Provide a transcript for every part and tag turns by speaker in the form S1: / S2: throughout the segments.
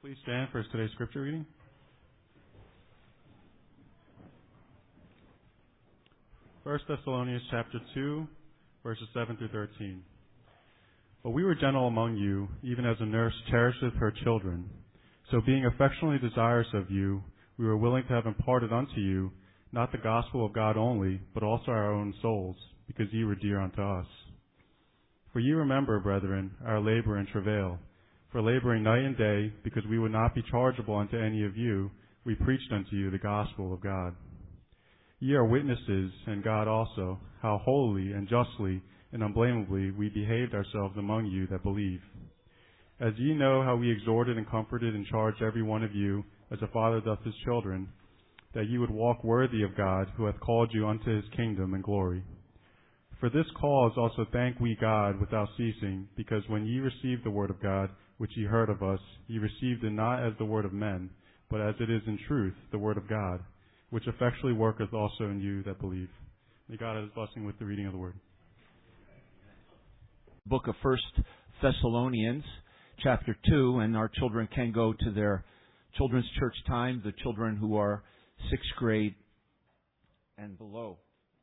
S1: Please stand for today's scripture reading. 1 Thessalonians chapter 2, verses 7 through 13. But we were gentle among you, even as a nurse cherisheth her children. So being affectionately desirous of you, we were willing to have imparted unto you, not the gospel of God only, but also our own souls, because ye were dear unto us. For ye remember, brethren, our labor and travail. For laboring night and day, because we would not be chargeable unto any of you, we preached unto you the gospel of God. Ye are witnesses, and God also, how holily and justly and unblameably we behaved ourselves among you that believe. As ye know how we exhorted and comforted and charged every one of you, as a father doth his children, that ye would walk worthy of God, who hath called you unto his kingdom and glory. For this cause also thank we God without ceasing, because when ye received the word of God, which ye heard of us, ye received it not as the word of men, but as it is in truth the word of God, which effectually worketh also in you that believe. May God have his blessing with the reading of the word.
S2: Book of 1 Thessalonians, chapter 2, and our children can go to their children's church time, the children who are 6th grade and below.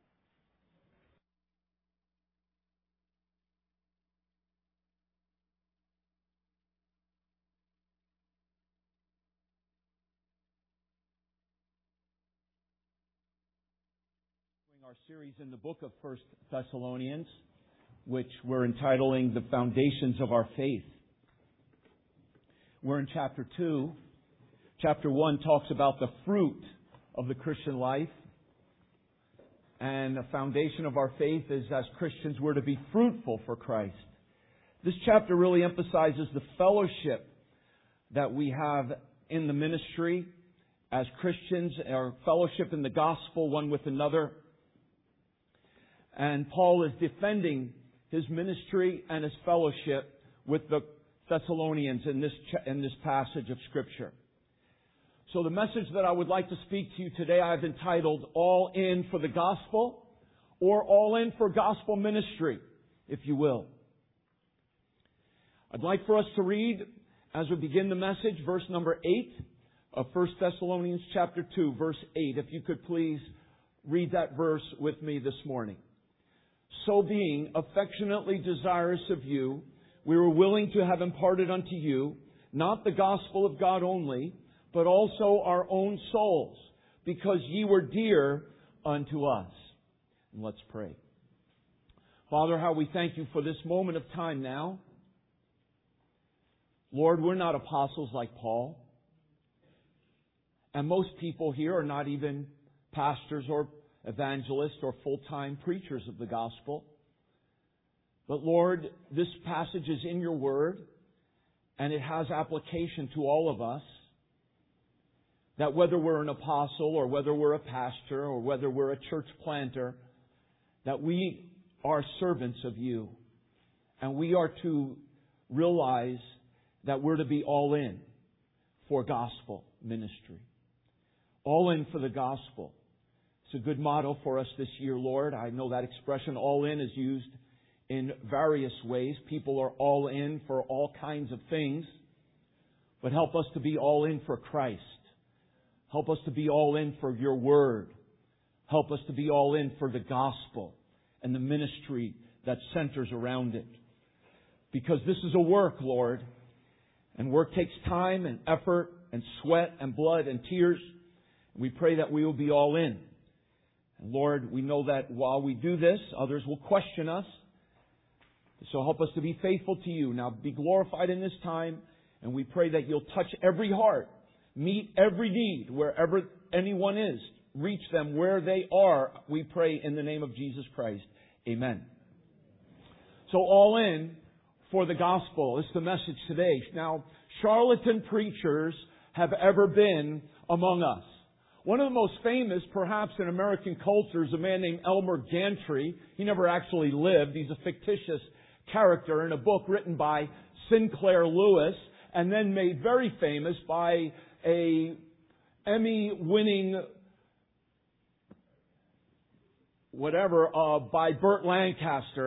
S2: Our series in the book of 1 Thessalonians, which we're entitling The Foundations of Our Faith. We're in chapter 2. Chapter 1 talks about the fruit of the Christian life. And the foundation of our faith is, as Christians, we're to be fruitful for Christ. This chapter really emphasizes the fellowship that we have in the ministry as Christians, our fellowship in the gospel one with another. And Paul is defending his ministry and his fellowship with the Thessalonians in this passage of Scripture. So the message that I would like to speak to you today, I've entitled All In for the Gospel, or All In for Gospel Ministry, if you will. I'd like for us to read, as we begin the message, verse number 8 of 1 Thessalonians chapter 2, verse 8. If you could please read that verse with me this morning. So being affectionately desirous of you, we were willing to have imparted unto you, not the gospel of God only, but also our own souls, because ye were dear unto us. And let's pray. Father, how we thank you for this moment of time now. Lord, we're not apostles like Paul. And most people here are not even pastors or evangelists or full-time preachers of the gospel. But Lord, this passage is in your word, and it has application to all of us, that whether we're an apostle or whether we're a pastor or whether we're a church planter, that we are servants of you, and we are to realize that we're to be all in for gospel ministry. All in for the gospel. It's a good motto for us this year, Lord. I know that expression, all in, is used in various ways. People are all in for all kinds of things. But help us to be all in for Christ. Help us to be all in for your word. Help us to be all in for the gospel and the ministry that centers around it. Because this is a work, Lord. And work takes time and effort and sweat and blood and tears. We pray that we will be all in. And Lord, we know that while we do this, others will question us. So help us to be faithful to you. Now be glorified in this time. And we pray that you'll touch every heart. Meet every need wherever anyone is. Reach them where they are. We pray in the name of Jesus Christ. Amen. So all in for the gospel is the message today. Now, charlatan preachers have ever been among us. One of the most famous, perhaps in American culture, is a man named Elmer Gantry. He never actually lived. He's a fictitious character in a book written by Sinclair Lewis and then made very famous by a Emmy-winning by Burt Lancaster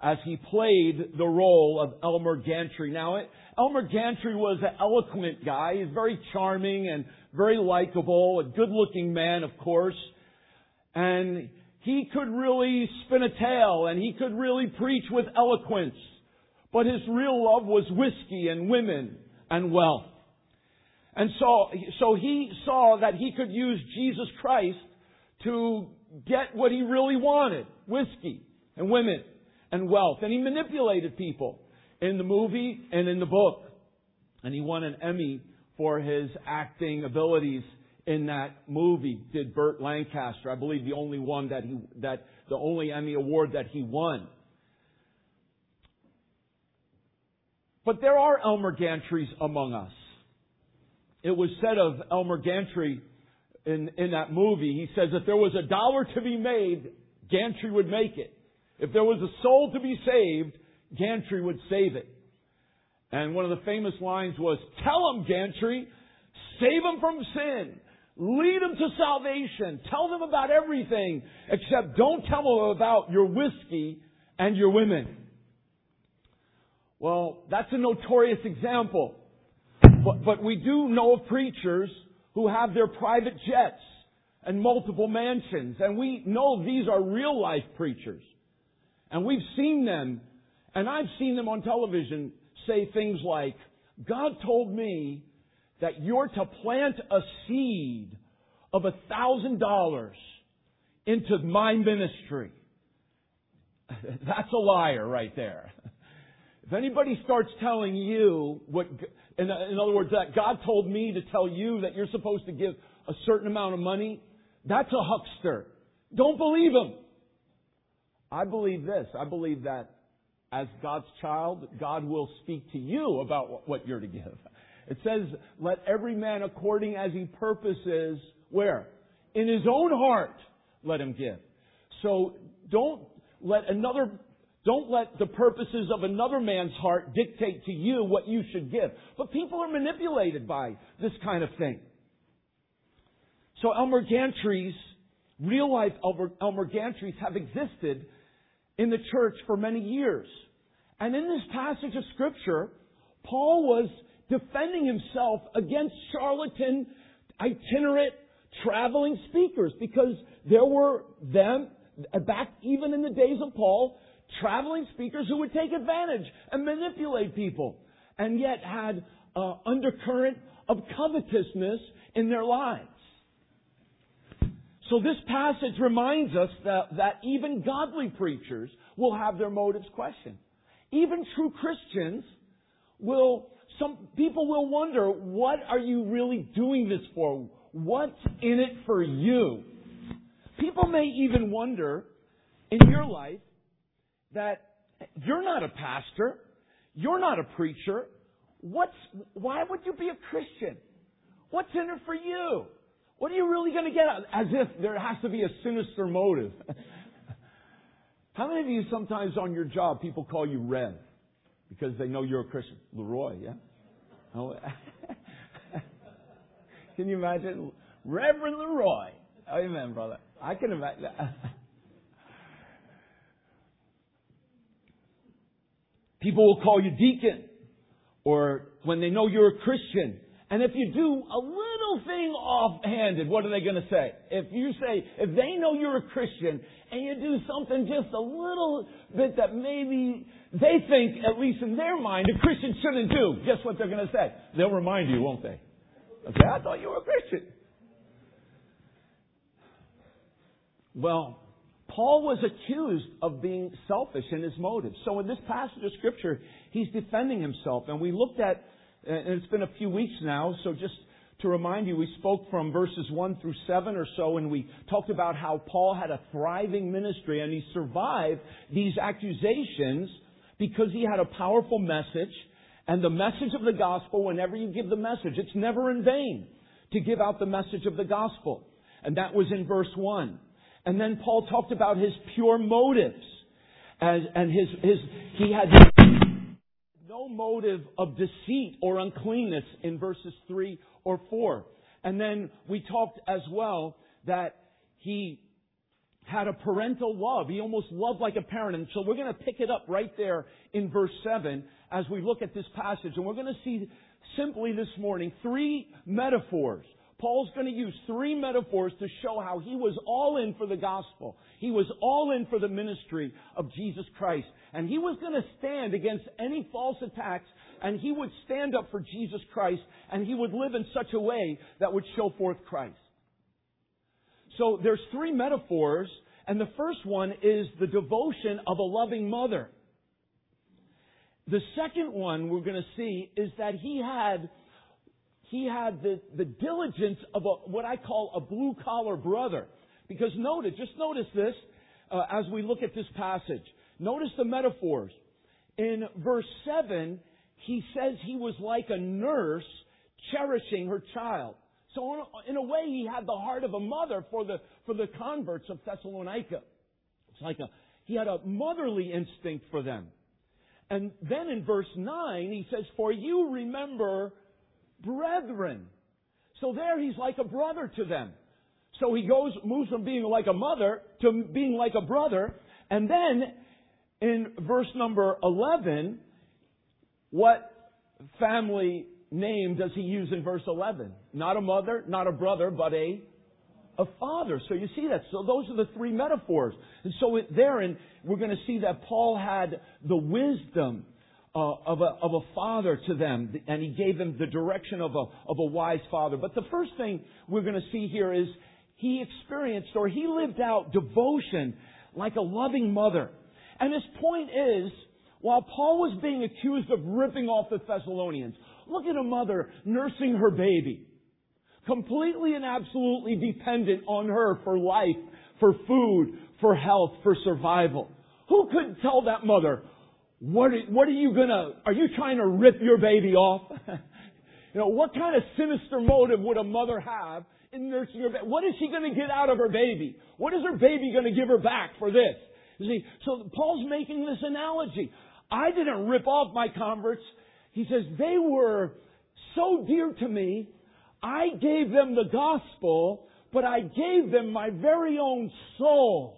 S2: as he played the role of Elmer Gantry. Now, Elmer Gantry was an eloquent guy. He's very charming and very likable, a good-looking man, of course. And he could really spin a tale, and he could really preach with eloquence. But his real love was whiskey and women and wealth. And so he saw that he could use Jesus Christ to get what he really wanted, whiskey and women and wealth. And he manipulated people in the movie and in the book. And he won an Emmy for his acting abilities in that movie. Did Burt Lancaster, I believe the only Emmy award that he won. But there are Elmer Gantrys among us. It was said of Elmer Gantry in that movie, he says, if there was $1 to be made, Gantry would make it. If there was a soul to be saved, Gantry would save it. And one of the famous lines was, tell them, Gantry, save them from sin. Lead them to salvation. Tell them about everything, except don't tell them about your whiskey and your women. Well, that's a notorious example. But we do know of preachers who have their private jets and multiple mansions. And we know these are real life preachers. And we've seen them, and I've seen them on television say things like, God told me that you're to plant a seed of $1,000 into my ministry. That's a liar right there. If anybody starts telling you in other words, that God told me to tell you that you're supposed to give a certain amount of money, that's a huckster. Don't believe him. I believe this. I believe that as God's child, God will speak to you about what you're to give. It says, let every man according as he purposes, where? In his own heart, let him give. So don't let the purposes of another man's heart dictate to you what you should give. But people are manipulated by this kind of thing. So real life Elmer Gantrys have existed in the church for many years. And in this passage of Scripture, Paul was defending himself against charlatan, itinerant, traveling speakers, because there were them, back even in the days of Paul, traveling speakers who would take advantage and manipulate people, and yet had undercurrent of covetousness in their lives. So this passage reminds us that even godly preachers will have their motives questioned. Even true Christians some people will wonder, what are you really doing this for? What's in it for you? People may even wonder in your life that you're not a pastor, you're not a preacher. Why would you be a Christian? What's in it for you? What are you really going to get out? As if there has to be a sinister motive. How many of you sometimes on your job people call you Rev because they know you're a Christian? Leroy, yeah? Oh. Can you imagine? Reverend Leroy. Amen, brother. I can imagine that. People will call you deacon, or when they know you're a Christian. And if you do a little thing offhanded, what are they going to say? If they know you're a Christian and you do something just a little bit that maybe they think, at least in their mind, a Christian shouldn't do, guess what they're going to say? They'll remind you, won't they? Okay, I thought you were a Christian. Well, Paul was accused of being selfish in his motives. So in this passage of Scripture, he's defending himself. And we looked at, and it's been a few weeks now, so just to remind you, we spoke from verses 1 through 7 or so, and we talked about how Paul had a thriving ministry, and he survived these accusations because he had a powerful message. And the message of the gospel, whenever you give the message, it's never in vain to give out the message of the gospel. And that was in verse 1. And then Paul talked about his pure motives. And he had no motive of deceit or uncleanness in verses 3 or 4. And then we talked as well that he had a parental love. He almost loved like a parent. And so we're going to pick it up right there in verse 7 as we look at this passage. And we're going to see simply this morning 3 metaphors. Paul's going to use 3 metaphors to show how he was all in for the gospel. He was all in for the ministry of Jesus Christ. And he was going to stand against any false attacks, and he would stand up for Jesus Christ, and he would live in such a way that would show forth Christ. So there's 3 metaphors, and the first one is the devotion of a loving mother. The second one we're going to see is that he had the diligence of what I call a blue-collar brother. Because just notice this as we look at this passage. Notice the metaphors. In verse 7, he says he was like a nurse cherishing her child. So in a way, he had the heart of a mother for the converts of Thessalonica. It's he had a motherly instinct for them. And then in verse 9, he says, "For you remember brethren." So there he's like a brother to them. So he moves from being like a mother to being like a brother. And then in verse number 11, what family name does he use in verse 11? Not a mother, not a brother, but a father. So you see that. So those are the 3 metaphors. And so therein, we're going to see that Paul had the wisdom of a father to them, and he gave them the direction of a wise father. But the first thing we're going to see here is he experienced, or he lived out, devotion like a loving mother. And his point is, while Paul was being accused of ripping off the Thessalonians, look at a mother nursing her baby, completely and absolutely dependent on her for life, for food, for health, for survival. Who could tell that mother, what are you trying to rip your baby off? What kind of sinister motive would a mother have in nursing her baby? What is she going to get out of her baby? What is her baby going to give her back for this? You see, so Paul's making this analogy. I didn't rip off my converts. He says, they were so dear to me, I gave them the gospel, but I gave them my very own soul.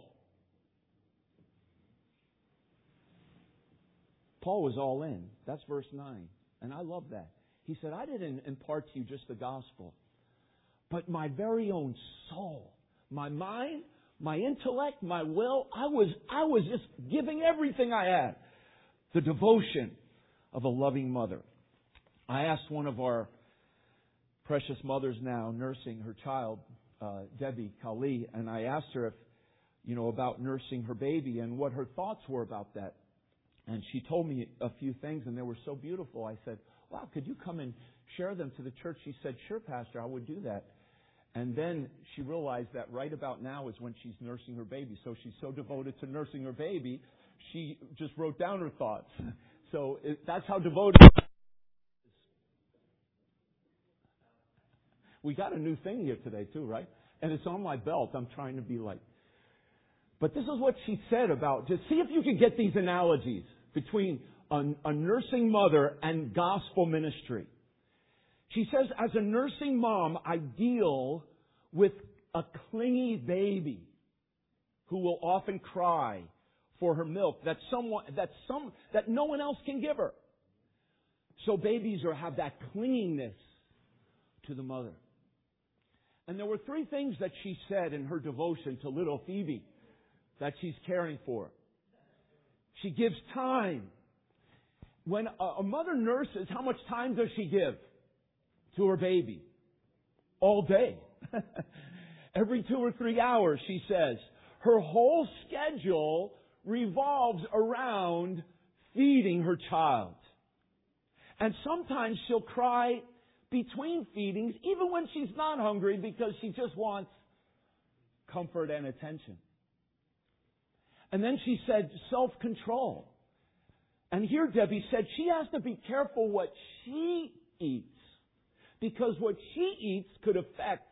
S2: Paul was all in. That's verse 9. And I love that. He said, I didn't impart to you just the gospel, but my very own soul, my mind, my intellect, my will. I was just giving everything I had. The devotion of a loving mother. I asked one of our precious mothers now nursing her child, Debbie Kali, and I asked her about nursing her baby and what her thoughts were about that. And she told me a few things, and they were so beautiful. I said, wow, could you come and share them to the church? She said, sure, Pastor, I would do that. And then she realized that right about now is when she's nursing her baby. So she's so devoted to nursing her baby, she just wrote down her thoughts. So that's how devoted. We got a new thing here today too, right? And it's on my belt. I'm trying to be like. But this is what she said about, just see if you can get these analogies between a nursing mother and gospel ministry. She says, as a nursing mom, I deal with a clingy baby who will often cry for her milk that no one else can give her. So babies have that clinginess to the mother. And there were 3 things that she said in her devotion to little Phoebe that she's caring for. She gives time. When a mother nurses, how much time does she give to her baby? All day. Every 2 or 3 hours, she says. Her whole schedule revolves around feeding her child. And sometimes she'll cry between feedings, even when she's not hungry, because she just wants comfort and attention. And then she said self-control. And here Debbie said she has to be careful what she eats, because what she eats could affect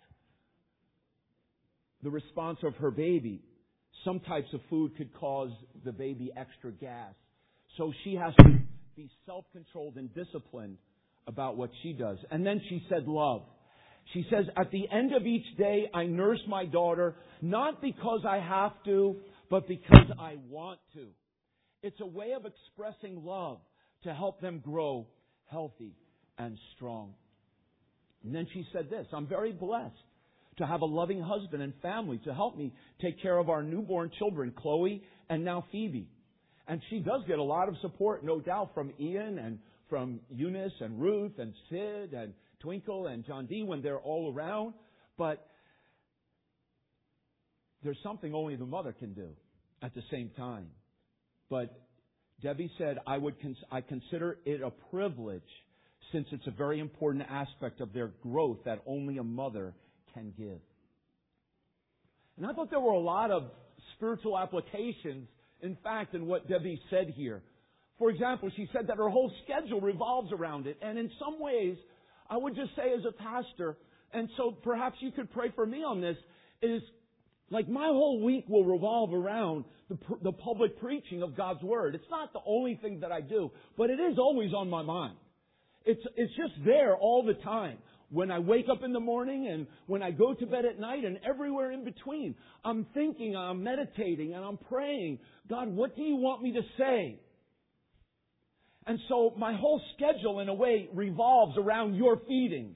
S2: the response of her baby. Some types of food could cause the baby extra gas. So she has to be self-controlled and disciplined about what she does. And then she said love. She says, at the end of each day, I nurse my daughter, not because I have to, but because I want to. It's a way of expressing love to help them grow healthy and strong. And then she said this, I'm very blessed to have a loving husband and family to help me take care of our newborn children, Chloe and now Phoebe. And she does get a lot of support, no doubt, from Ian and from Eunice and Ruth and Sid and Twinkle and John D. when they're all around. But there's something only the mother can do at the same time. But Debbie said, I consider it a privilege since it's a very important aspect of their growth that only a mother can give. And I thought there were a lot of spiritual applications, in fact, in what Debbie said here. For example, she said that her whole schedule revolves around it. And in some ways, I would just say as a pastor, and so perhaps you could pray for me on this, is like my whole week will revolve around the public preaching of God's Word. It's not the only thing that I do, but it is always on my mind. It's just there all the time. When I wake up in the morning and when I go to bed at night and everywhere in between, I'm thinking, I'm meditating, and I'm praying, God, what do you want me to say? And so my whole schedule, in a way, revolves around your feedings.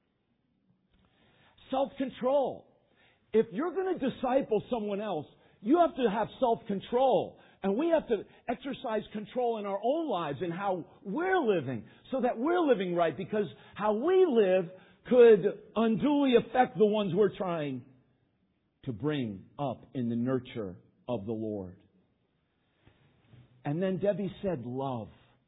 S2: Self-control. If you're going to disciple someone else, you have to have self-control. And we have to exercise control in our own lives and how we're living, so that we're living right, because how we live could unduly affect the ones we're trying to bring up in the nurture of the Lord. And then Debbie said love.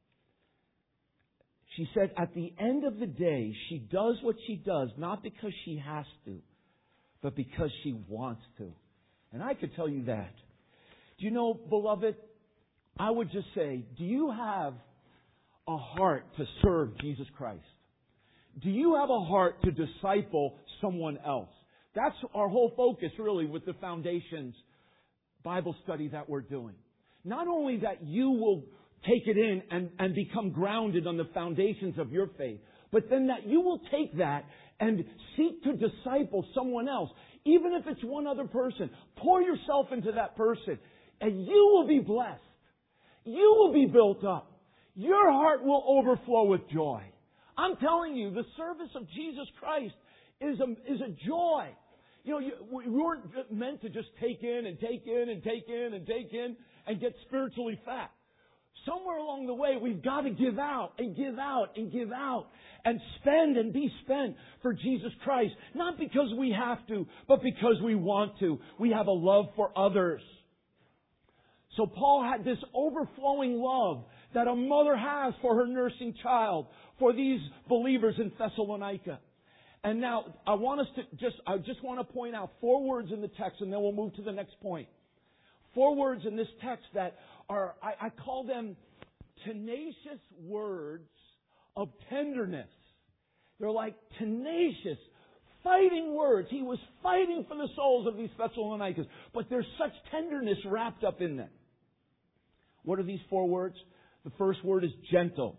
S2: She said at the end of the day, she does what she does, not because she has to, but because she wants to. And I could tell you that. Do you know, beloved, I would just say, do you have a heart to serve Jesus Christ? Do you have a heart to disciple someone else? That's our whole focus, really, with the Foundations Bible study that we're doing. Not only that you will take it in and become grounded on the foundations of your faith, but then that you will take that and seek to disciple someone else. Even if it's one other person, pour yourself into that person, and you will be blessed. You will be built up. Your heart will overflow with joy. I'm telling you, the service of Jesus Christ is a joy. You know, we weren't meant to just take in and take in and take in and take in and get spiritually fat. Somewhere along the way, we've got to give out and give out and give out and spend and be spent for Jesus Christ. Not because we have to, but because we want to. We have a love for others. So Paul had this overflowing love that a mother has for her nursing child, for these believers in Thessalonica. And now I just want to point out 4 words in the text, and then we'll move to the next point. 4 words in this text that are, I call them tenacious words of tenderness. They're like tenacious, fighting words. He was fighting for the souls of these Thessalonians, but there's such tenderness wrapped up in them. What are these 4 words? The first word is gentle.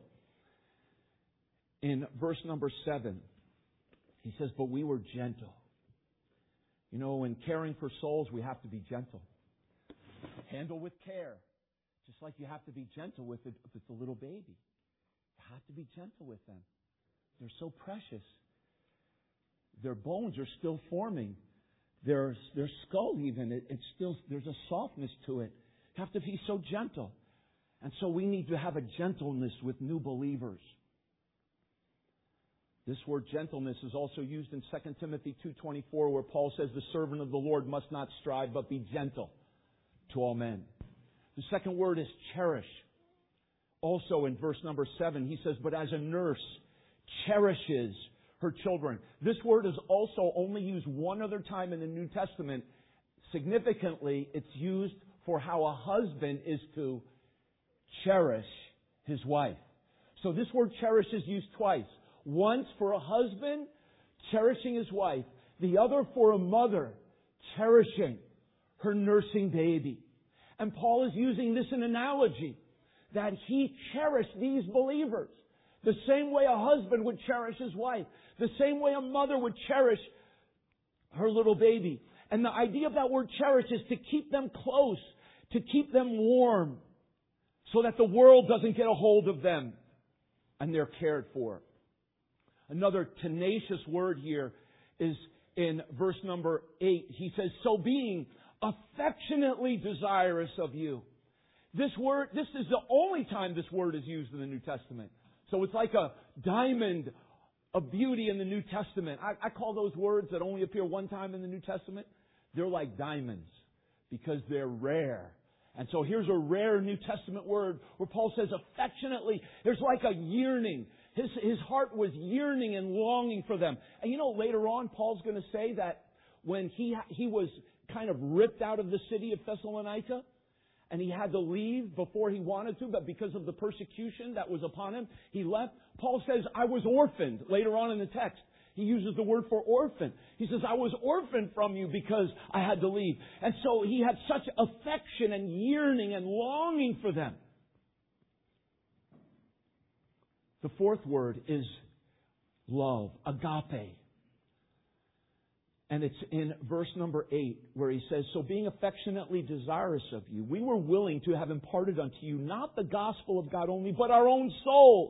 S2: In verse number 7, he says, but we were gentle. You know, in caring for souls, we have to be gentle. Handle with care. Just like you have to be gentle with the little baby. You have to be gentle with them. They're so precious. Their bones are still forming. Their skull even, it's still, there's a softness to it. You have to be so gentle. And so we need to have a gentleness with new believers. This word gentleness is also used in 2 Timothy 2:24, where Paul says the servant of the Lord must not strive, but be gentle to all men. The second word is cherish. Also in verse number 7, he says, but as a nurse cherishes her children. This word is also only used one other time in the New Testament. Significantly, it's used for how a husband is to cherish his wife. So this word cherish is used twice. Once for a husband cherishing his wife. The other for a mother cherishing her nursing baby. And Paul is using this in analogy that he cherished these believers. The same way a husband would cherish his wife. The same way a mother would cherish her little baby. And the idea of that word cherish is to keep them close, to keep them warm, so that the world doesn't get a hold of them and they're cared for. Another tenacious word here is in verse number 8. He says, so being affectionately desirous of you. This is the only time this word is used in the New Testament. So it's like a diamond of beauty in the New Testament. I call those words that only appear one time in the New Testament, they're like diamonds because they're rare. And so here's a rare New Testament word where Paul says affectionately. There's like a yearning. His heart was yearning and longing for them. And you know, later on, Paul's going to say that when he was kind of ripped out of the city of Thessalonica, and he had to leave before he wanted to, but because of the persecution that was upon him, he left. Paul says, I was orphaned. Later on in the text, he uses the word for orphan. He says, I was orphaned from you because I had to leave. And so he had such affection and yearning and longing for them. The fourth word is love, agape. And it's in verse number 8 where he says, so being affectionately desirous of you, we were willing to have imparted unto you not the gospel of God only, but our own souls.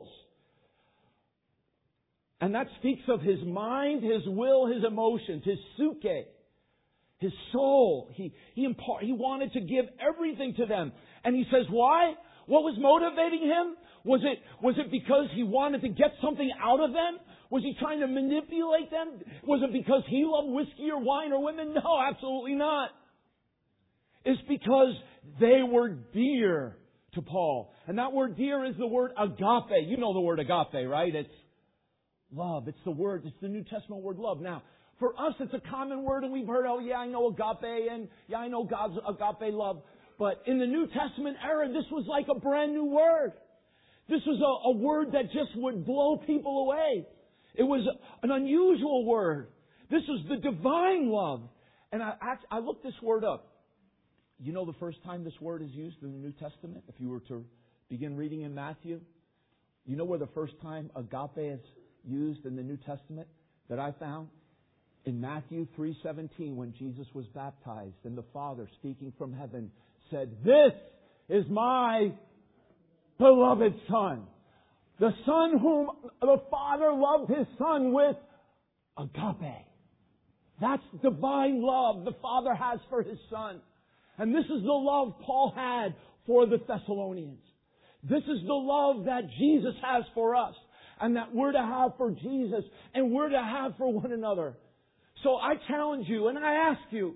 S2: And that speaks of his mind, his will, his emotions, his psyche, his soul. He wanted to give everything to them. And he says, why? What was motivating him? Was it because he wanted to get something out of them? Was he trying to manipulate them? Was it because he loved whiskey or wine or women? No, absolutely not. It's because they were dear to Paul. And that word dear is the word agape. You know the word agape, right? It's love. It's the New Testament word love. Now, for us, it's a common word and we've heard, oh yeah, I know agape and yeah, I know God's agape love. But in the New Testament era, this was like a brand new word. This was a word that just would blow people away. It was an unusual word. This was the divine love. And I looked this word up. You know the first time this word is used in the New Testament? If you were to begin reading in Matthew, you know where the first time agape is used in the New Testament that I found? In Matthew 3:17, when Jesus was baptized and the Father speaking from heaven said, this is my beloved Son. The Son whom the Father loved His Son with agape. That's divine love the Father has for His Son. And this is the love Paul had for the Thessalonians. This is the love that Jesus has for us and that we're to have for Jesus and we're to have for one another. So I challenge you and I ask you,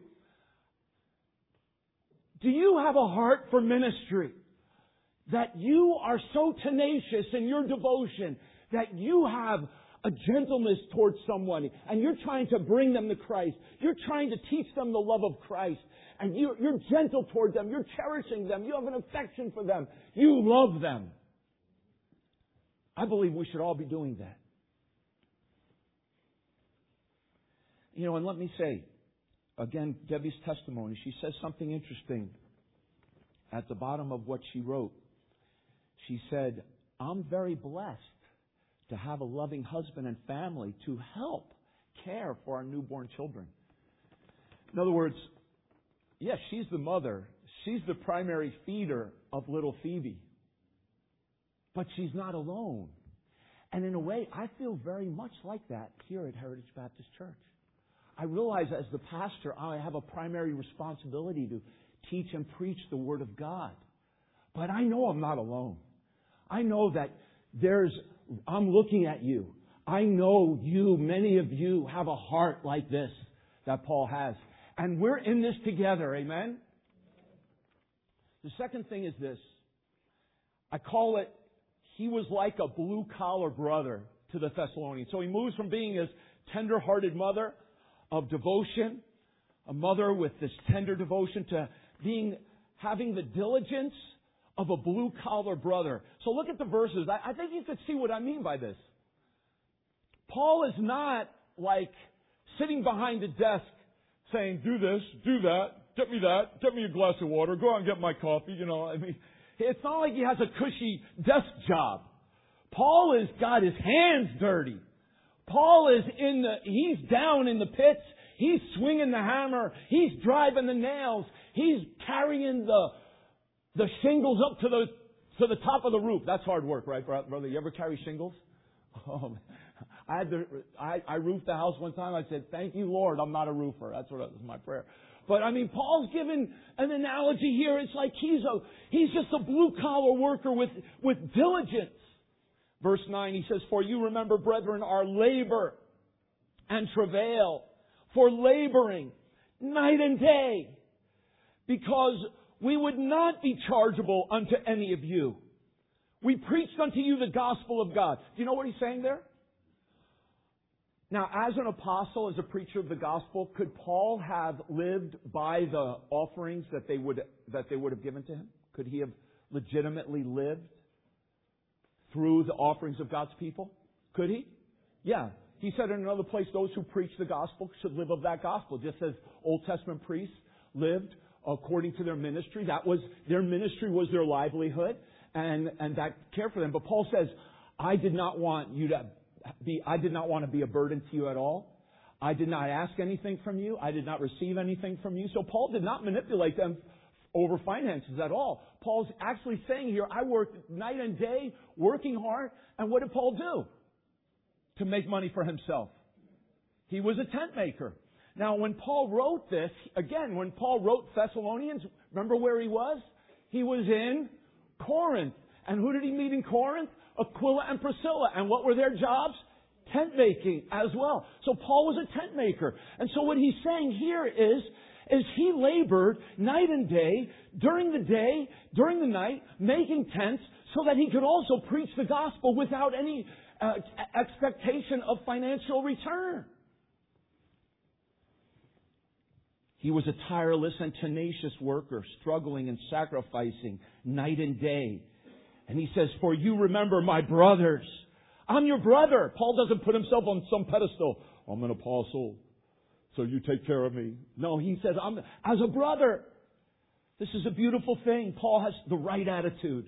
S2: do you have a heart for ministry? That you are so tenacious in your devotion that you have a gentleness towards someone and you're trying to bring them to Christ. You're trying to teach them the love of Christ. And you're gentle toward them. You're cherishing them. You have an affection for them. You love them. I believe we should all be doing that. You know, and let me say, again, Debbie's testimony, she says something interesting at the bottom of what she wrote. She said, I'm very blessed to have a loving husband and family to help care for our newborn children. In other words, yes, she's the mother. She's the primary feeder of little Phoebe. But she's not alone. And in a way, I feel very much like that here at Heritage Baptist Church. I realize as the pastor, I have a primary responsibility to teach and preach the Word of God. But I know I'm not alone. I know that I'm looking at you. I know many of you have a heart like this that Paul has. And we're in this together, amen? The second thing is this. I call it, he was like a blue-collar brother to the Thessalonians. So he moves from being this tender-hearted mother of devotion, a mother with this tender devotion, to having the diligence of a blue-collar brother. So look at the verses. I think you could see what I mean by this. Paul is not like sitting behind a desk saying, do this, do that, get me a glass of water, go out and get my coffee, I mean, it's not like he has a cushy desk job. Paul has got his hands dirty. Paul is he's down in the pits. He's swinging the hammer. He's driving the nails. He's carrying the shingles up to the top of the roof. That's hard work, right, brother? You ever carry shingles? Oh, man. I roofed the house one time. I said, "Thank you, Lord, I'm not a roofer." That's what was my prayer. But I mean, Paul's given an analogy here. It's like he's just a blue collar worker with diligence. Verse 9, he says, "For you remember, brethren, our labor and travail, for laboring night and day, because we would not be chargeable unto any of you. We preached unto you the gospel of God." Do you know what he's saying there? Now, as an apostle, as a preacher of the gospel, could Paul have lived by the offerings that they would have given to him? Could he have legitimately lived through the offerings of God's people? Could he? Yeah. He said in another place, those who preach the gospel should live of that gospel. Just as Old Testament priests lived according to their ministry. Their ministry was their livelihood, and that cared for them. But Paul says, I did not want to be a burden to you at all. I did not ask anything from you. I did not receive anything from you. So Paul did not manipulate them over finances at all. Paul's actually saying here, I worked night and day, working hard. And what did Paul do to make money for himself? He was a tent maker. Now, when Paul wrote this, again, when Paul wrote Thessalonians, remember where he was? He was in Corinth. And who did he meet in Corinth? Aquila and Priscilla. And what were their jobs? Tent making as well. So Paul was a tent maker. And so what he's saying here is he labored night and day, during the night, making tents so that he could also preach the gospel without any expectation of financial return. He was a tireless and tenacious worker, struggling and sacrificing night and day. And he says, "For you remember my brothers." I'm your brother. Paul doesn't put himself on some pedestal. I'm an apostle, so you take care of me. No, he says, I'm as a brother. This is a beautiful thing. Paul has the right attitude.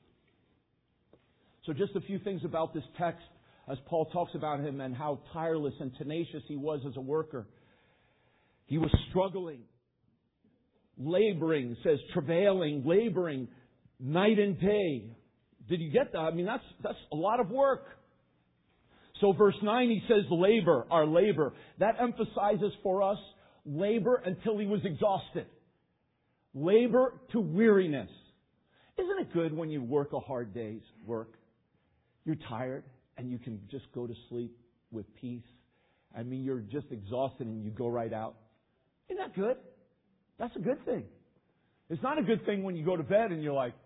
S2: So just a few things about this text as Paul talks about him and how tireless and tenacious he was as a worker. He was struggling, laboring, says travailing, laboring night and day. Did you get that? I mean, that's a lot of work. So verse 9, he says labor, our labor. That emphasizes for us labor until he was exhausted. Labor to weariness. Isn't it good when you work a hard day's work? You're tired and you can just go to sleep with peace. I mean, you're just exhausted and you go right out. Isn't that good? That's a good thing. It's not a good thing when you go to bed and you're like,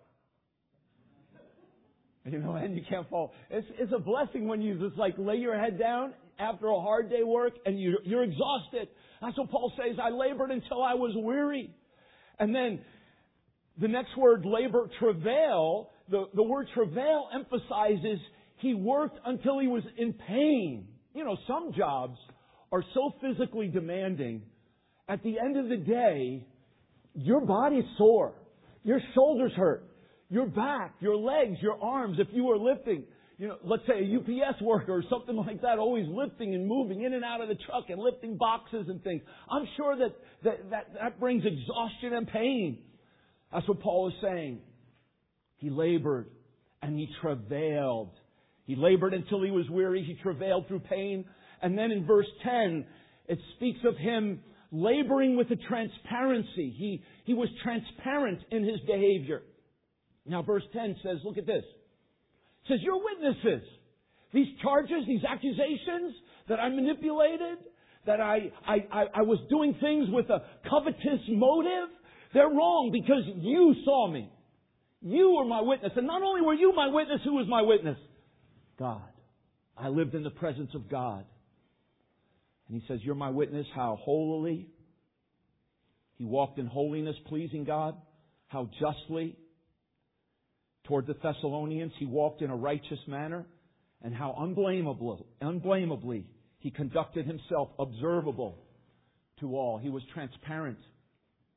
S2: and you can't fall. It's a blessing when you just like lay your head down after a hard day work and you're exhausted. That's what Paul says. I labored until I was weary. And then the next word, labor, travail. The word travail emphasizes he worked until he was in pain. Some jobs are so physically demanding. At the end of the day, your body's sore. Your shoulders hurt. Your back, your legs, your arms, if you were lifting, let's say a UPS worker or something like that, always lifting and moving in and out of the truck and lifting boxes and things. I'm sure that brings exhaustion and pain. That's what Paul is saying. He labored and he travailed. He labored until he was weary. He travailed through pain. And then in verse 10, it speaks of him laboring with a transparency. He was transparent in his behavior. Now, verse 10 says, look at this. It says, you're witnesses. These charges, these accusations that I manipulated, that I was doing things with a covetous motive, they're wrong because you saw me. You were my witness. And not only were you my witness, who was my witness? God. I lived in the presence of God. And he says, you're my witness, how holily he walked in holiness, pleasing God, how justly toward the Thessalonians he walked in a righteous manner, and how unblameably he conducted himself, observable to all. He was transparent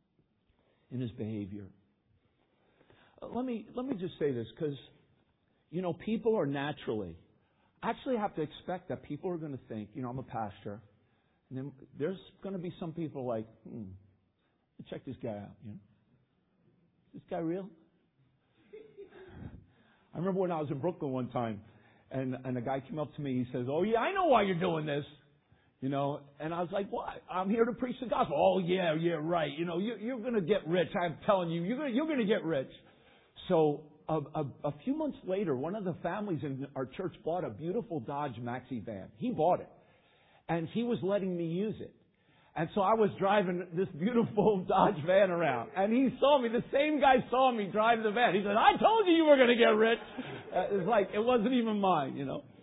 S2: in his behavior. Let me just say this, because people are naturally, I actually have to expect that people are going to think, I'm a pastor. And then there's going to be some people like, check this guy out. Is this guy real? I remember when I was in Brooklyn one time, and a guy came up to me. He says, "Oh yeah, I know why you're doing this." And I was like, "What? I'm here to preach the gospel." "Oh yeah, right. You're going to get rich. I'm telling you, you're going to get rich." So a few months later, one of the families in our church bought a beautiful Dodge Maxi van. He bought it. And he was letting me use it. And so I was driving this beautiful Dodge van around. And he saw me. The same guy saw me drive the van. He said, "I told you were going to get rich." It's like, it wasn't even mine,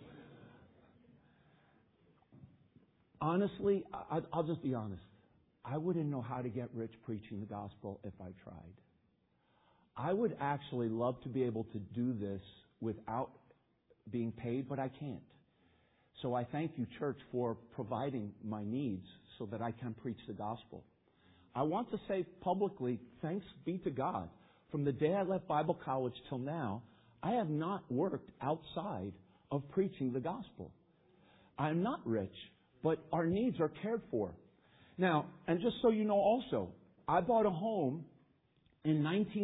S2: Honestly, I'll just be honest. I wouldn't know how to get rich preaching the gospel if I tried. I would actually love to be able to do this without being paid, but I can't. So I thank you, church, for providing my needs so that I can preach the gospel. I want to say publicly, thanks be to God. From the day I left Bible college till now, I have not worked outside of preaching the gospel. I'm not rich, but our needs are cared for. Now, and just so you know also, I bought a home in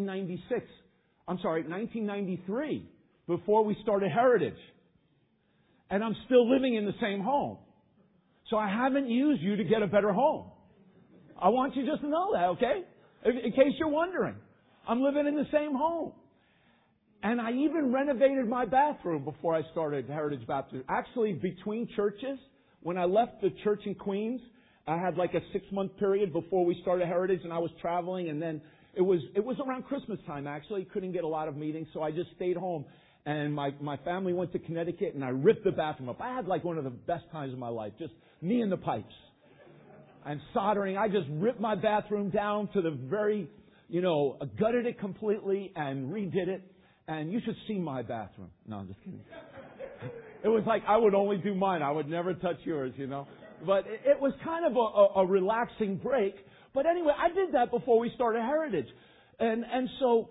S2: 1993, before we started Heritage. And I'm still living in the same home. So I haven't used you to get a better home. I want you just to know that, okay? In case you're wondering. I'm living in the same home. And I even renovated my bathroom before I started Heritage Baptist. Actually, between churches, when I left the church in Queens, I had like a 6-month period before we started Heritage, and I was traveling, and then it was around Christmas time, actually. Couldn't get a lot of meetings, so I just stayed home. And my family went to Connecticut, and I ripped the bathroom up. I had like one of the best times of my life, just me and the pipes. And soldering. I just ripped my bathroom down to the very, gutted it completely and redid it. And you should see my bathroom. No, I'm just kidding. It was like I would only do mine. I would never touch yours, But it was kind of a relaxing break. But anyway, I did that before we started Heritage. And so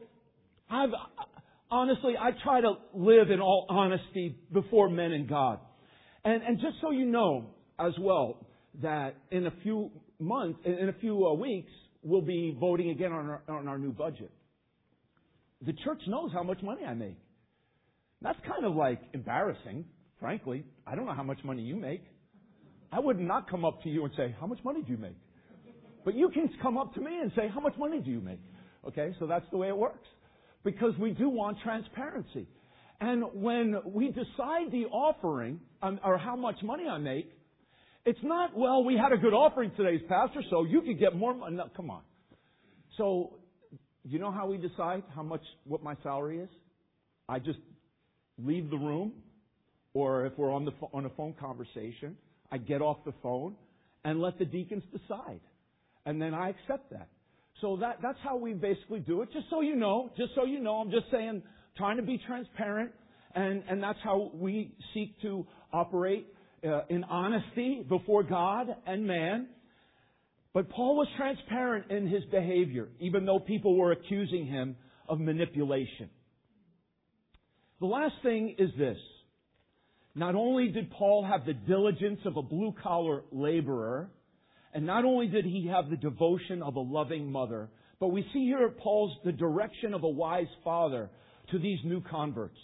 S2: honestly, I try to live in all honesty before men and God. And just so you know as well, that in a few weeks, we'll be voting again on our new budget. The church knows how much money I make. That's kind of like embarrassing, frankly. I don't know how much money you make. I would not come up to you and say, "How much money do you make?" But you can come up to me and say, "How much money do you make?" Okay, so that's the way it works. Because we do want transparency. And when we decide the offering, or how much money I make, it's not, "Well, we had a good offering today, Pastor, so you could get more money." No, come on. So, you know how we decide what my salary is? I just leave the room, or if we're on a phone conversation, I get off the phone and let the deacons decide. And then I accept that. So that's how we basically do it. Just so you know, I'm just saying, trying to be transparent, and that's how we seek to operate in honesty before God and man. But Paul was transparent in his behavior, even though people were accusing him of manipulation. The last thing is this. Not only did Paul have the diligence of a blue-collar laborer, and not only did he have the devotion of a loving mother, but we see here the direction of a wise father to these new converts.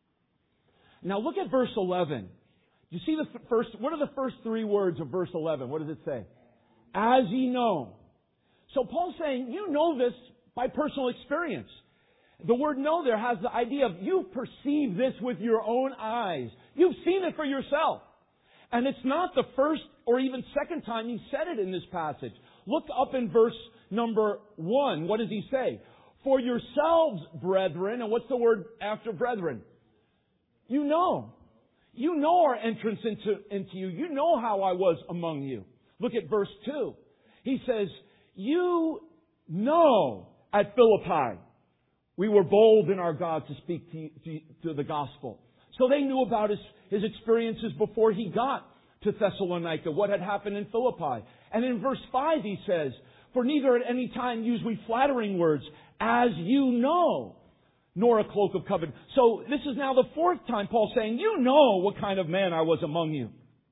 S2: Now look at verse 11. You see what are the first 3 words of verse 11? What does it say? As ye know. So Paul's saying, you know this by personal experience. The word know there has the idea of you perceive this with your own eyes. You've seen it for yourself. And it's not the first or even second time he said it in this passage. Look up in verse number 1. What does he say? For yourselves, brethren, and what's the word after brethren? You know. You know our entrance into you. You know how I was among you. Look at verse 2. He says, you know at Philippi we were bold in our God to speak to the gospel. So they knew about his experiences before he got to Thessalonica, what had happened in Philippi. And in verse 5 he says, for neither at any time use we flattering words, as you know. nor a cloak of covenant. So this is now the fourth time Paul's saying, you know what kind of man I was among you.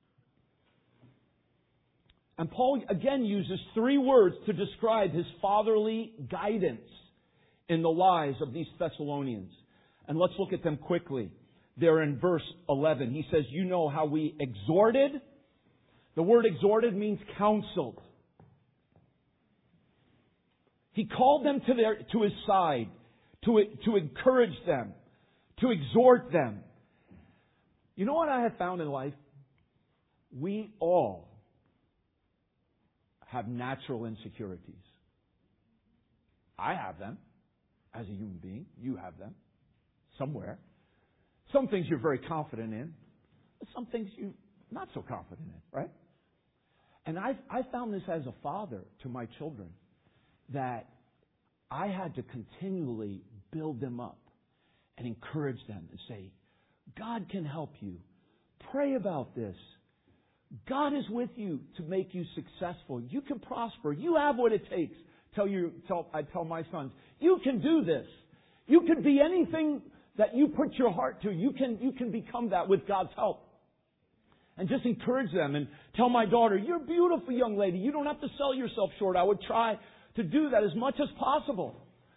S2: And Paul again uses three words to describe his fatherly guidance in the lives of these Thessalonians. And let's look at them quickly. They're in verse 11. He says, you know how we exhorted. The word exhorted means counseled. He called them to his side to encourage them, to exhort them. You know what I have found in life? We all have natural insecurities. I have them as a human being. You have them somewhere. Some things you're very confident in. Some things you're not so confident in, right? And I found this as a father to my children, that I had to continually build them up and encourage them and say, God can help you. Pray about this. God is with you to make you successful. You can prosper. You have what it takes. I tell my sons, you can do this. You can be anything that you put your heart to. You can become that with God's help. And just encourage them and tell my daughter, you're a beautiful young lady. You don't have to sell yourself short. I would try to do that as much as possible.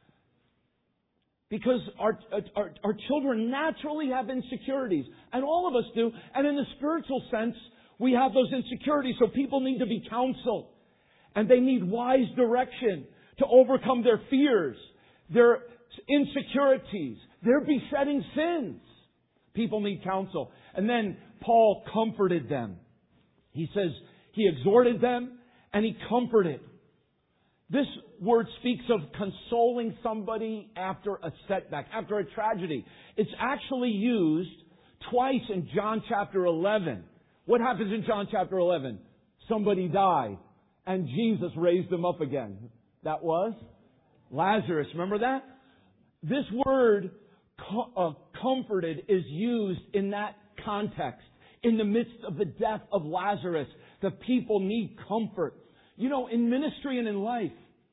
S2: Because our children naturally have insecurities. And all of us do. And in the spiritual sense, we have those insecurities. So people need to be counseled. And they need wise direction to overcome their fears, their insecurities, their besetting sins. People need counsel. And then Paul comforted them. He says he exhorted them and he comforted. This word speaks of consoling somebody after a setback, after a tragedy. It's actually used twice in John chapter 11. What happens in John chapter 11? Somebody died and Jesus raised them up again. That was Lazarus. Remember that? This word comforted is used in that context. In the midst of the death of Lazarus, the people need comfort. You know, in ministry and in life,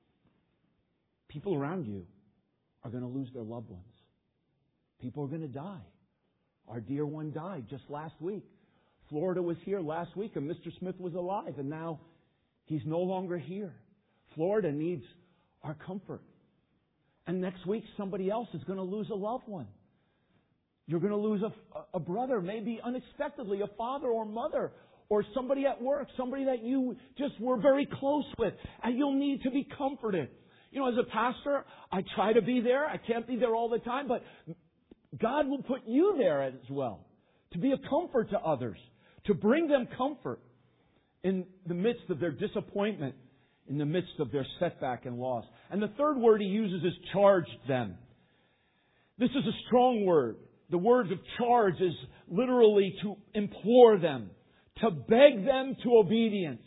S2: people around you are going to lose their loved ones. People are going to die. Our dear one died just last week. Florida was here last week and Mr. Smith was alive and now he's no longer here. Florida needs our comfort. And next week somebody else is going to lose a loved one. You're going to lose a brother, maybe unexpectedly, a father or mother, or somebody at work, somebody that you just were very close with, and you'll need to be comforted. You know, as a pastor, I try to be there. I can't be there all the time, but God will put you there as well to be a comfort to others, to bring them comfort in the midst of their disappointment, in the midst of their setback and loss. And the third word he uses is charged them. This is a strong word. The word of charge is literally to implore them, to beg them to obedience.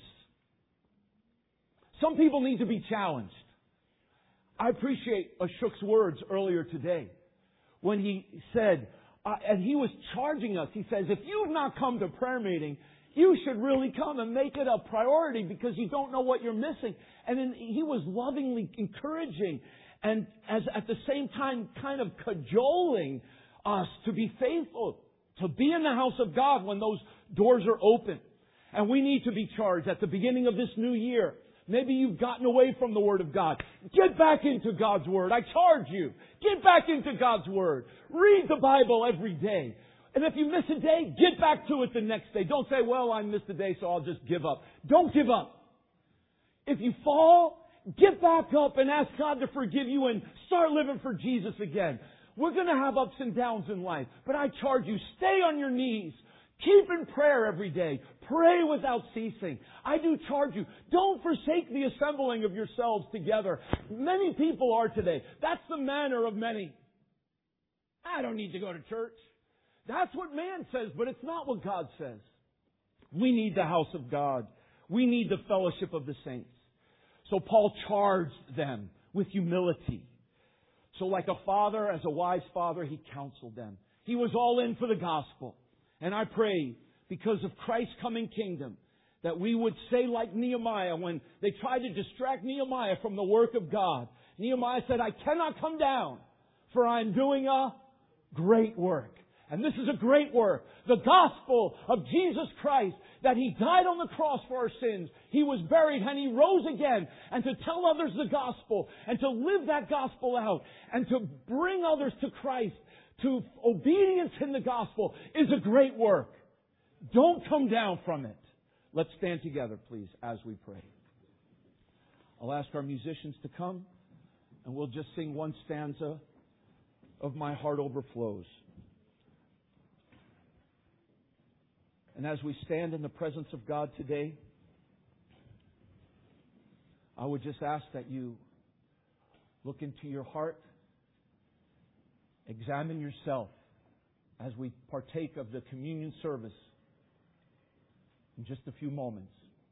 S2: Some people need to be challenged. I appreciate Ashok's words earlier today when he said, and he was charging us, he says, if you've not come to prayer meeting, you should really come and make it a priority because you don't know what you're missing. And then he was lovingly encouraging and at the same time kind of cajoling us to be faithful, to be in the house of God when those doors are open. And we need to be charged at the beginning of this new year. Maybe you've gotten away from the Word of God. Get back into God's Word. I charge you. Get back into God's Word. Read the Bible every day. And if you miss a day, get back to it the next day. Don't say, well, I missed a day, so I'll just give up. Don't give up. If you fall, get back up and ask God to forgive you and start living for Jesus again. We're going to have ups and downs in life, but I charge you, stay on your knees. Keep in prayer every day. Pray without ceasing. I do charge you, don't forsake the assembling of yourselves together. Many people are today. That's the manner of many. I don't need to go to church. That's what man says, but it's not what God says. We need the house of God. We need the fellowship of the saints. So Paul charged them with humility. So like a father, as a wise father, he counseled them. He was all in for the gospel. And I pray, because of Christ's coming kingdom, that we would say like Nehemiah when they tried to distract Nehemiah from the work of God. Nehemiah said, I cannot come down, for I am doing a great work. And this is a great work. The gospel of Jesus Christ, that He died on the cross for our sins. He was buried and He rose again. And to tell others the gospel and to live that gospel out and to bring others to Christ, to obedience in the gospel, is a great work. Don't come down from it. Let's stand together, please, as we pray. I'll ask our musicians to come, and we'll just sing one stanza of My Heart Overflows. And as we stand in the presence of God today, I would just ask that you look into your heart, examine yourself as we partake of the communion service in just a few moments.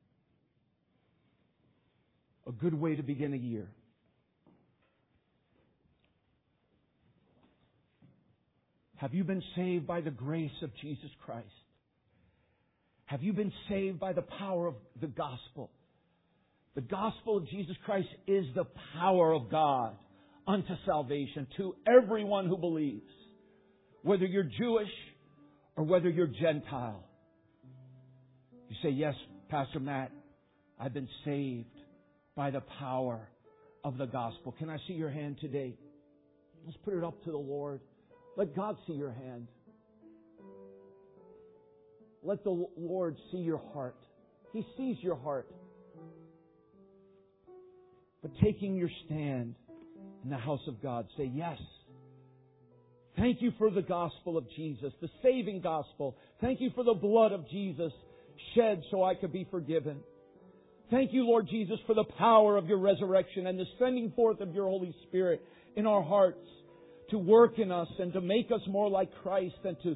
S2: A good way to begin a year. Have you been saved by the grace of Jesus Christ? Have you been saved by the power of the gospel? The gospel of Jesus Christ is the power of God unto salvation to everyone who believes, whether you're Jewish or whether you're Gentile. You say, yes, Pastor Matt, I've been saved by the power of the gospel. Can I see your hand today? Let's put it up to the Lord. Let God see your hand. Let the Lord see your heart. He sees your heart. But taking your stand in the house of God, say, yes. Thank you for the gospel of Jesus, the saving gospel. Thank you for the blood of Jesus shed so I could be forgiven. Thank you, Lord Jesus, for the power of your resurrection and the sending forth of your Holy Spirit in our hearts to work in us and to make us more like Christ and to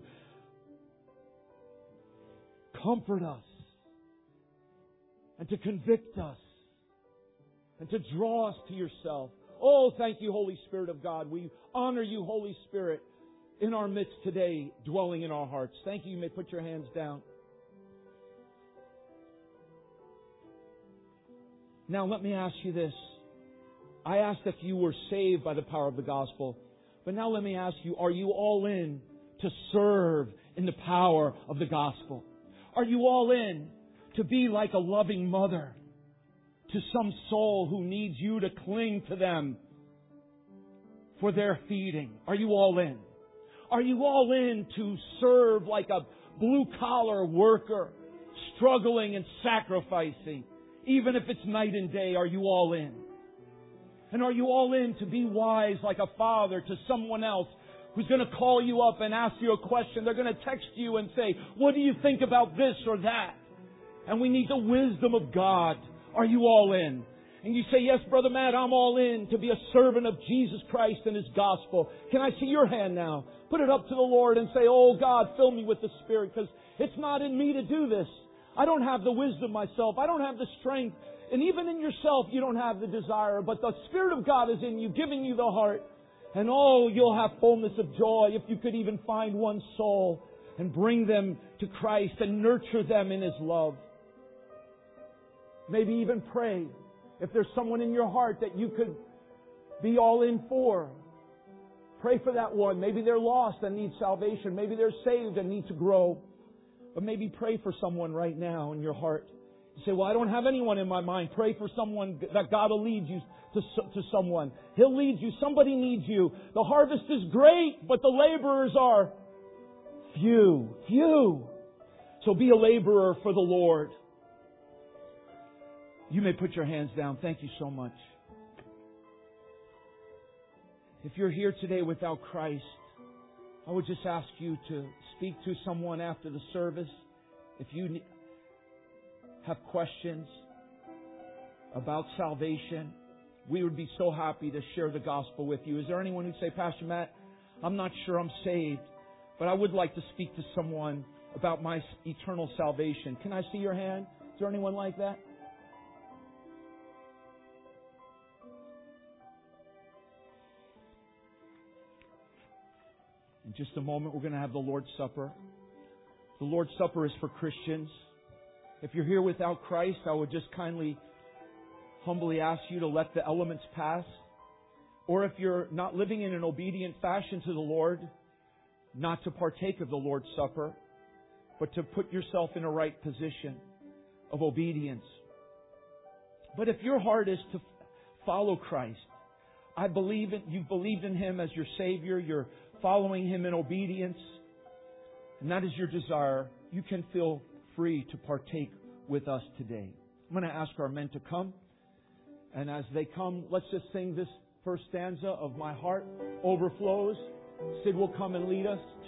S2: comfort us and to convict us and to draw us to yourself. Oh, thank you, Holy Spirit of God. We honor you, Holy Spirit, in our midst today, dwelling in our hearts. Thank you. You may put your hands down. Now, let me ask you this. I asked if you were saved by the power of the gospel. But now let me ask you, are you all in to serve in the power of the gospel? Are you all in to be like a loving mother to some soul who needs you to cling to them for their feeding? Are you all in? Are you all in to serve like a blue-collar worker, struggling and sacrificing, even if it's night and day? Are you all in? And are you all in to be wise like a father to someone else who's going to call you up and ask you a question? They're going to text you and say, what do you think about this or that? And we need the wisdom of God. Are you all in? And you say, yes, Brother Matt, I'm all in to be a servant of Jesus Christ and His gospel. Can I see your hand now? Put it up to the Lord and say, oh God, fill me with the Spirit, because it's not in me to do this. I don't have the wisdom myself. I don't have the strength. And even in yourself, you don't have the desire. But the Spirit of God is in you, giving you the heart. And oh, you'll have fullness of joy if you could even find one soul and bring them to Christ and nurture them in His love. Maybe even pray. If there's someone in your heart that you could be all in for, pray for that one. Maybe they're lost and need salvation. Maybe they're saved and need to grow. But maybe pray for someone right now in your heart. You say, well, I don't have anyone in my mind. Pray for someone that God will lead you to someone. He'll lead you. Somebody needs you. The harvest is great, but the laborers are few. Few. So be a laborer for the Lord. You may put your hands down. Thank you so much. If you're here today without Christ, I would just ask you to speak to someone after the service. If you have questions about salvation, we would be so happy to share the gospel with you. Is there anyone who'd say, Pastor Matt, I'm not sure I'm saved, but I would like to speak to someone about my eternal salvation? Can I see your hand? Is there anyone like that? In just a moment, we're going to have the Lord's Supper. The Lord's Supper is for Christians. If you're here without Christ, I would just humbly ask you to let the elements pass. Or if you're not living in an obedient fashion to the Lord, not to partake of the Lord's Supper, but to put yourself in a right position of obedience. But if your heart is to follow Christ, I believe it, you've believed in Him as your Savior, you're following Him in obedience, and that is your desire, you can feel free to partake with us today. I'm going to ask our men to come. And as they come, let's just sing this first stanza of My Heart Overflows. Sid will come and lead us.